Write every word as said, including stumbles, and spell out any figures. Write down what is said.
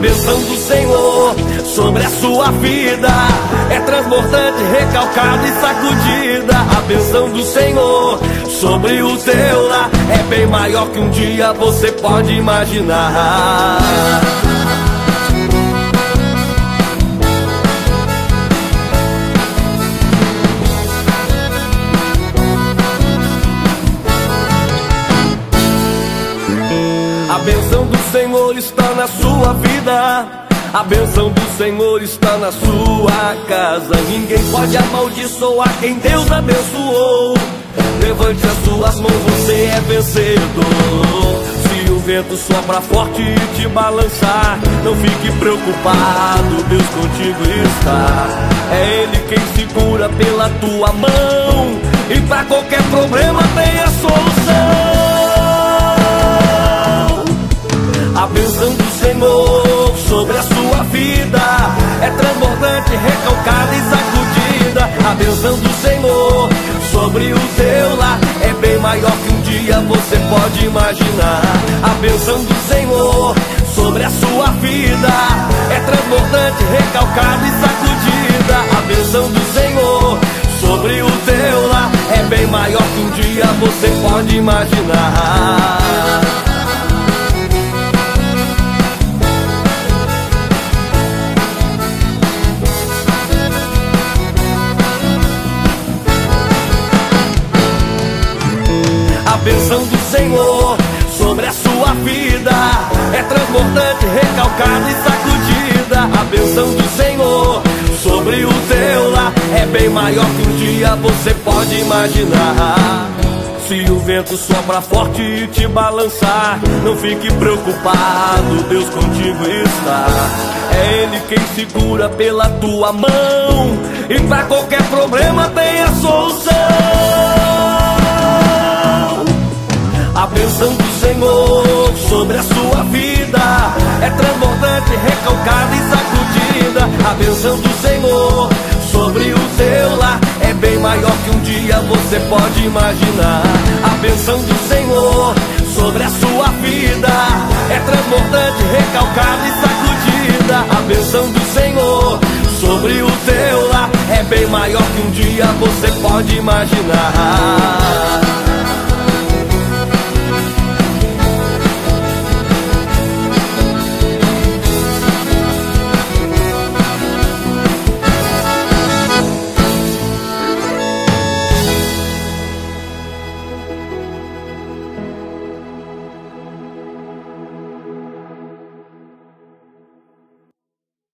bênção do Senhor sobre a sua vida é transbordante, recalcada e sacudida. A bênção do Senhor sobre o teu lar é bem maior que um dia você pode imaginar. A bênção do Senhor está na sua vida, a bênção do Senhor está na sua casa. Ninguém pode amaldiçoar quem Deus abençoou. Levante as suas mãos, você é vencedor. Se o vento sopra forte e te balançar, não fique preocupado, Deus contigo está. É Ele quem segura pela tua mão, e pra qualquer problema tem a solução. A bênção do Senhor sobre a sua vida é transbordante, recalcada e sacudida. A bênção do Senhor sobre o teu lar é bem maior que um dia você pode imaginar. A bênção do Senhor sobre a sua vida é transbordante, recalcada e sacudida. A bênção do Senhor sobre o teu lar é bem maior que um dia você pode imaginar. A bênção do Senhor sobre a sua vida é transbordante, recalcada e sacudida. A bênção do Senhor sobre o teu lar é bem maior que um dia você pode imaginar. Se o vento sopra forte e te balançar, não fique preocupado, Deus contigo está. É Ele quem segura pela tua mão, e pra qualquer problema tem a solução. A bênção do Senhor sobre a sua vida é transbordante, recalcada e sacudida. A bênção do Senhor sobre o teu lar é bem maior que um dia você pode imaginar. A bênção do Senhor sobre a sua vida é transbordante, recalcada e sacudida. A bênção do Senhor sobre o teu lar é bem maior que um dia você pode imaginar.